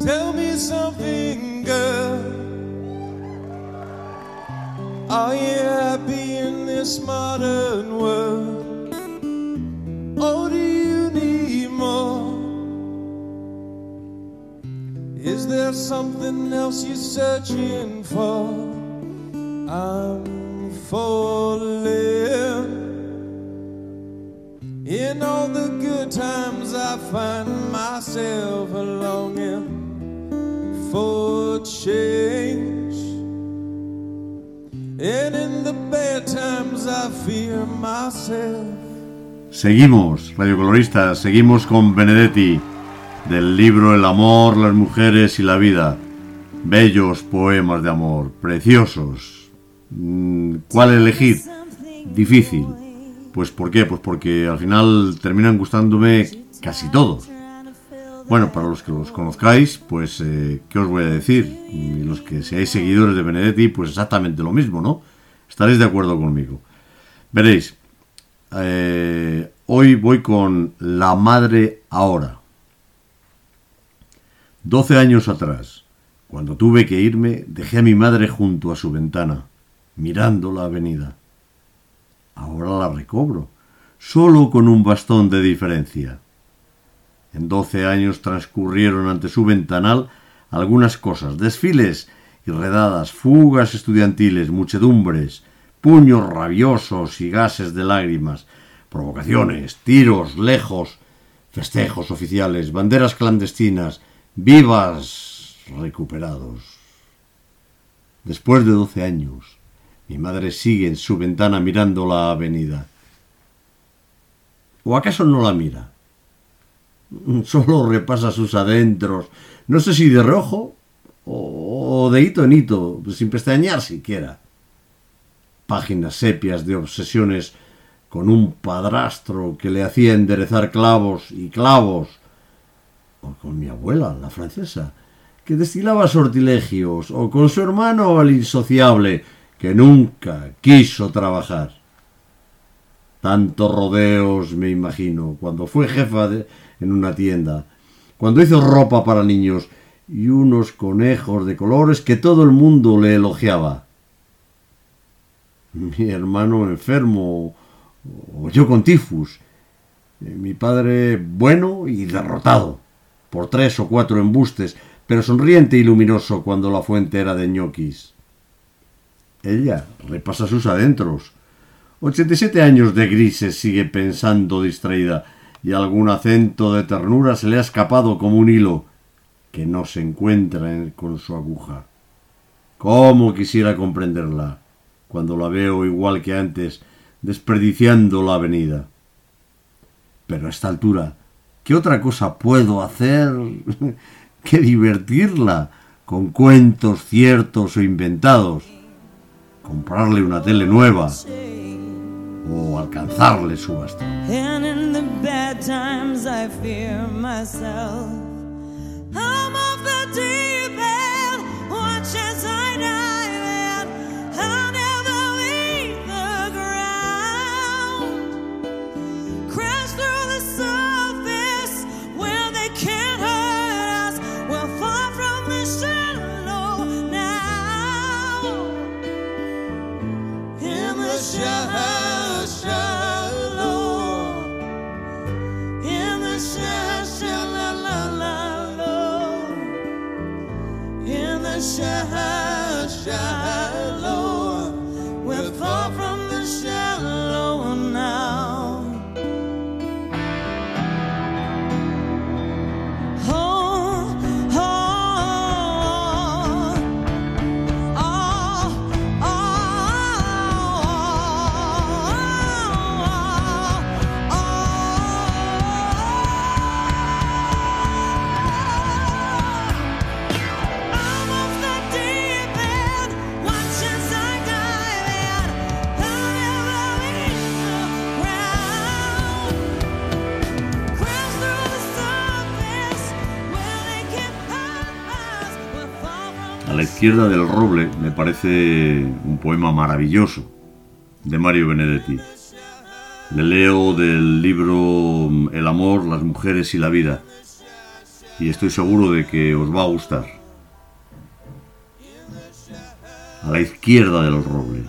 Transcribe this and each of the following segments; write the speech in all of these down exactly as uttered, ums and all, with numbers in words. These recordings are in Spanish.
Tell me something, girl. Are you happy in this modern world? Or do you need more? Is there something else you're searching for? I'm falling. In all the good times I find myself longing for change, and in the bad times I fear myself. Seguimos, radiocoloristas, seguimos con Benedetti, del libro El amor, las mujeres y la vida. Bellos poemas de amor, preciosos. ¿Cuál elegir? Difícil. Pues ¿por qué? Pues porque al final terminan gustándome casi todos. Bueno, para los que los conozcáis, pues, eh, ¿qué os voy a decir? Y los que seáis seguidores de Benedetti, pues exactamente lo mismo, ¿no? Estaréis de acuerdo conmigo. Veréis, eh, hoy voy con La madre ahora. Doce años atrás, cuando tuve que irme, dejé a mi madre junto a su ventana, mirando la avenida. Ahora la recobro, solo con un bastón de diferencia. En doce años transcurrieron ante su ventanal algunas cosas, desfiles y redadas, fugas estudiantiles, muchedumbres, puños rabiosos y gases de lágrimas, provocaciones, tiros lejos, festejos oficiales, banderas clandestinas, vivas recuperados. Después de doce años, mi madre sigue en su ventana mirando la avenida. ¿O acaso no la mira? Solo repasa sus adentros, no sé si de reojo o de hito en hito, sin pestañear siquiera. Páginas sepias de obsesiones con un padrastro que le hacía enderezar clavos y clavos, o con mi abuela, la francesa, que destilaba sortilegios, o con su hermano el insociable, que nunca quiso trabajar. Tantos rodeos me imagino, cuando fue jefa de, en una tienda, cuando hizo ropa para niños y unos conejos de colores que todo el mundo le elogiaba. Mi hermano enfermo, o yo con tifus, mi padre bueno y derrotado por tres o cuatro embustes, pero sonriente y luminoso cuando la fuente era de ñoquis. Ella repasa sus adentros. Ochenta y siete años de grises sigue pensando distraída, y algún acento de ternura se le ha escapado como un hilo que no se encuentra en, con su aguja. ¿Cómo quisiera comprenderla cuando la veo igual que antes, desperdiciando la avenida? Pero a esta altura, ¿qué otra cosa puedo hacer que divertirla con cuentos ciertos o inventados? Comprarle una tele nueva o alcanzarle su bastón. And in the bad times I fear myself. I'm off the deep end, watch as I dive in. I'll never leave the ground. Crash through the surface where they can't hurt us. We're far from the shallow now. In the shallow. Shallow, shallow, we're far from the shallow now. Oh, oh, oh, oh, oh, A la izquierda del roble me parece un poema maravilloso de Mario Benedetti. Le leo del libro El amor, las mujeres y la vida. y estoy seguro de que os va a gustar. A la izquierda de los robles.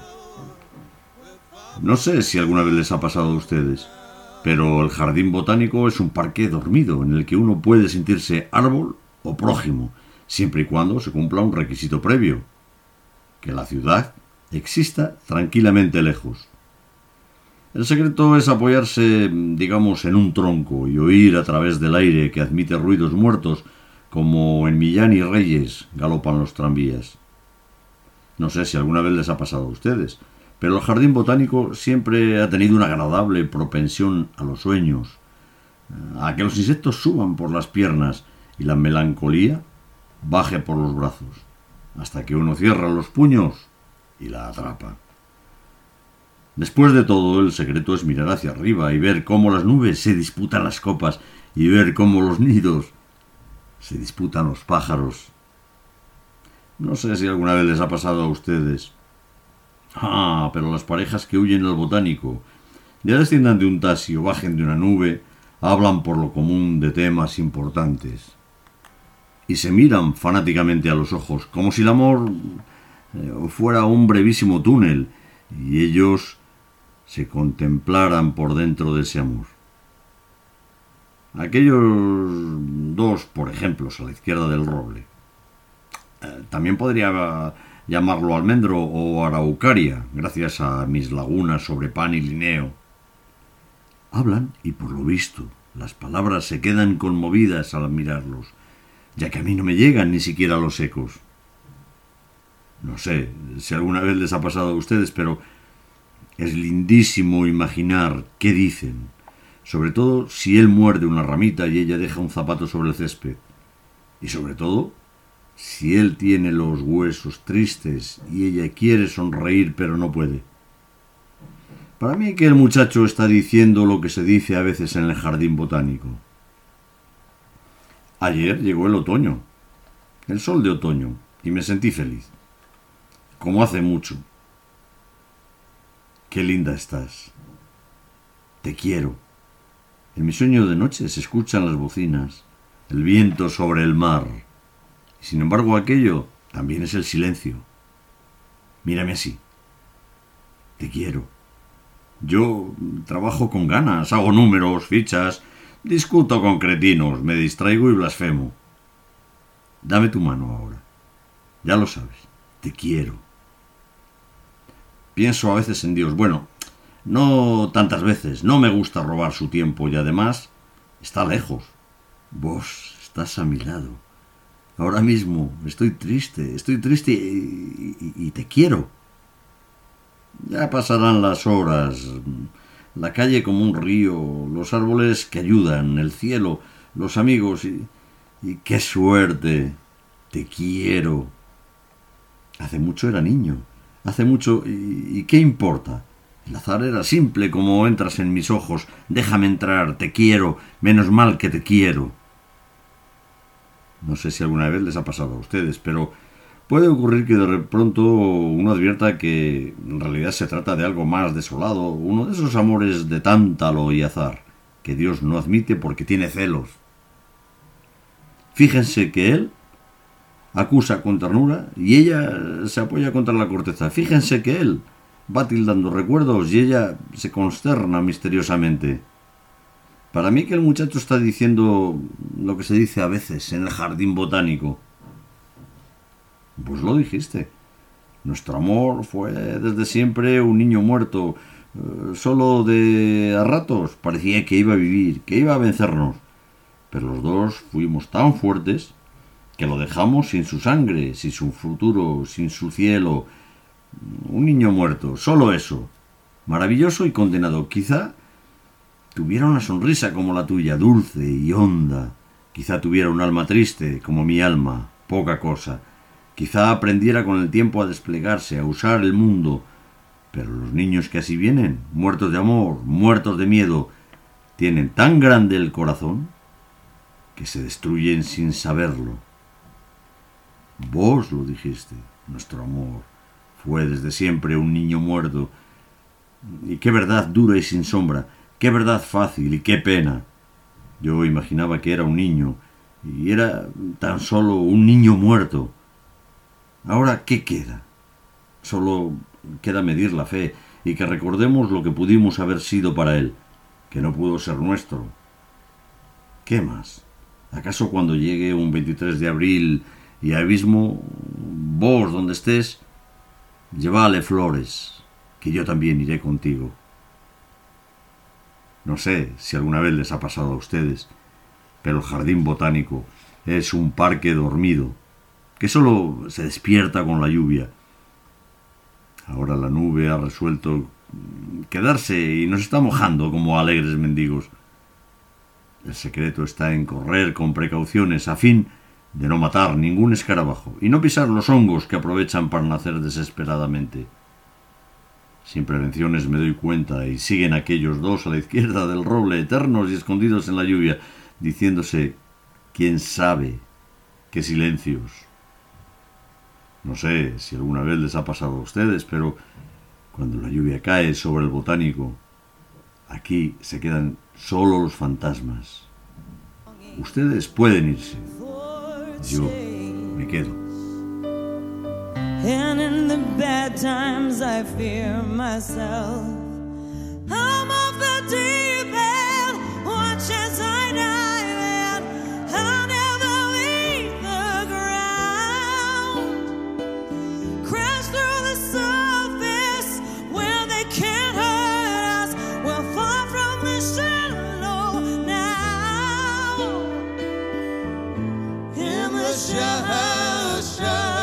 No sé si alguna vez les ha pasado a ustedes, pero el jardín botánico es un parque dormido en el que uno puede sentirse árbol o prójimo, siempre y cuando se cumpla un requisito previo: que la ciudad exista tranquilamente lejos. El secreto es apoyarse, digamos, en un tronco y oír a través del aire que admite ruidos muertos, como en Millán y Reyes galopan los tranvías. No sé si alguna vez les ha pasado a ustedes, pero el jardín botánico siempre ha tenido una agradable propensión a los sueños, a que los insectos suban por las piernas y la melancolía baje por los brazos, hasta que uno cierra los puños y la atrapa. Después de todo, el secreto es mirar hacia arriba y ver cómo las nubes se disputan las copas y ver cómo los nidos se disputan los pájaros. No sé si alguna vez les ha pasado a ustedes. Ah, pero las parejas que huyen del botánico, ya desciendan de un taxi o bajen de una nube, hablan por lo común de temas importantes y se miran fanáticamente a los ojos, como si el amor eh, fuera un brevísimo túnel y ellos se contemplaran por dentro de ese amor. Aquellos dos, por ejemplo, a la izquierda del roble. Eh, también podría llamarlo almendro o araucaria, gracias a mis lagunas sobre pan y lineo. Hablan y, por lo visto, las palabras se quedan conmovidas al admirarlos, ya que a mí no me llegan ni siquiera los ecos. No sé si alguna vez les ha pasado a ustedes, pero es lindísimo imaginar qué dicen, sobre todo si él muerde una ramita y ella deja un zapato sobre el césped, y sobre todo si él tiene los huesos tristes y ella quiere sonreír pero no puede. Para mí que el muchacho está diciendo lo que se dice a veces en el jardín botánico. Ayer llegó el otoño, el sol de otoño, y me sentí feliz, como hace mucho. Qué linda estás. Te quiero. En mi sueño de noche se escuchan las bocinas, el viento sobre el mar. Y sin embargo aquello también es el silencio. Mírame así. Te quiero. Yo trabajo con ganas, hago números, fichas, discuto con cretinos, me distraigo y blasfemo. Dame tu mano ahora. Ya lo sabes. Te quiero. Pienso a veces en Dios. Bueno, no tantas veces. No me gusta robar su tiempo y además está lejos. Vos estás a mi lado. Ahora mismo estoy triste, estoy triste y, y, y te quiero. Ya pasarán las horas. La calle como un río, los árboles que ayudan, el cielo, los amigos y, y qué suerte. Te quiero. Hace mucho era niño. Hace mucho... ¿Y, y qué importa? El azar era simple, como entras en mis ojos. Déjame entrar, te quiero, menos mal que te quiero. No sé si alguna vez les ha pasado a ustedes, pero puede ocurrir que de pronto uno advierta que en realidad se trata de algo más desolado, uno de esos amores de tántalo y azar, que Dios no admite porque tiene celos. Fíjense que él acusa con ternura y ella se apoya contra la corteza. Fíjense que él va tildando recuerdos y ella se consterna misteriosamente. Para mí que el muchacho está diciendo lo que se dice a veces en el jardín botánico. Pues lo dijiste. Nuestro amor fue desde siempre un niño muerto. Eh, solo de a ratos parecía que iba a vivir, que iba a vencernos. Pero los dos fuimos tan fuertes que lo dejamos sin su sangre, sin su futuro, sin su cielo. Un niño muerto, solo eso. Maravilloso y condenado. Quizá tuviera una sonrisa como la tuya, dulce y honda. Quizá tuviera un alma triste como mi alma, poca cosa. Quizá aprendiera con el tiempo a desplegarse, a usar el mundo. Pero los niños que así vienen, muertos de amor, muertos de miedo, tienen tan grande el corazón que se destruyen sin saberlo. Vos lo dijiste, nuestro amor fue desde siempre un niño muerto. Y qué verdad dura y sin sombra, qué verdad fácil y qué pena. Yo imaginaba que era un niño, y era tan solo un niño muerto. Ahora, ¿qué queda? Solo queda medir la fe y que recordemos lo que pudimos haber sido para él, que no pudo ser nuestro. ¿Qué más? ¿Acaso cuando llegue un veintitrés de abril y abismo, vos donde estés, llévale flores, que yo también iré contigo? No sé si alguna vez les ha pasado a ustedes, pero el jardín botánico es un parque dormido, que solo se despierta con la lluvia. Ahora la nube ha resuelto quedarse y nos está mojando como alegres mendigos. El secreto está en correr con precauciones a fin de no matar ningún escarabajo y no pisar los hongos que aprovechan para nacer desesperadamente. Sin prevenciones me doy cuenta y siguen aquellos dos a la izquierda del roble, eternos y escondidos en la lluvia, diciéndose, quién sabe qué silencios. No sé si alguna vez les ha pasado a ustedes, pero cuando la lluvia cae sobre el botánico, aquí se quedan solo los fantasmas. Ustedes pueden irse. Yo me quedo. And in the bad times I fear myself. I'm off the deep end, watch as I dive in. I'll never leave the ground. Crash through the surface where they can't hurt us. We're far from the shallow now. In the shallow, shallow.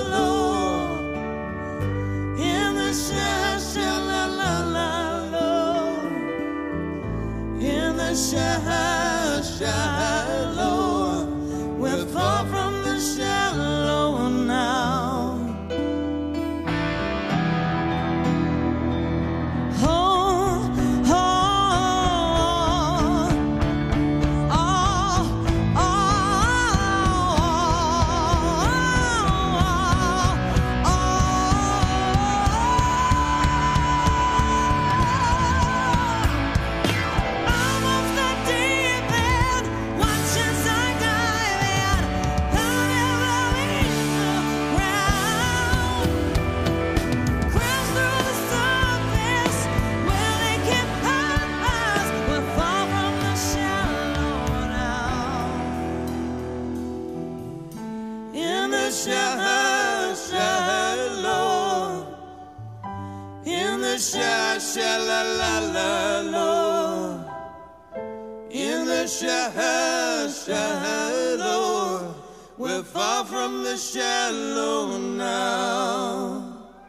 Shallow, shallow, we're far from the shallow now. Oh, oh, oh, oh, oh, oh. Shallow, shallow, in the shallow, in the shallow, shallow, we're far from the shallow now.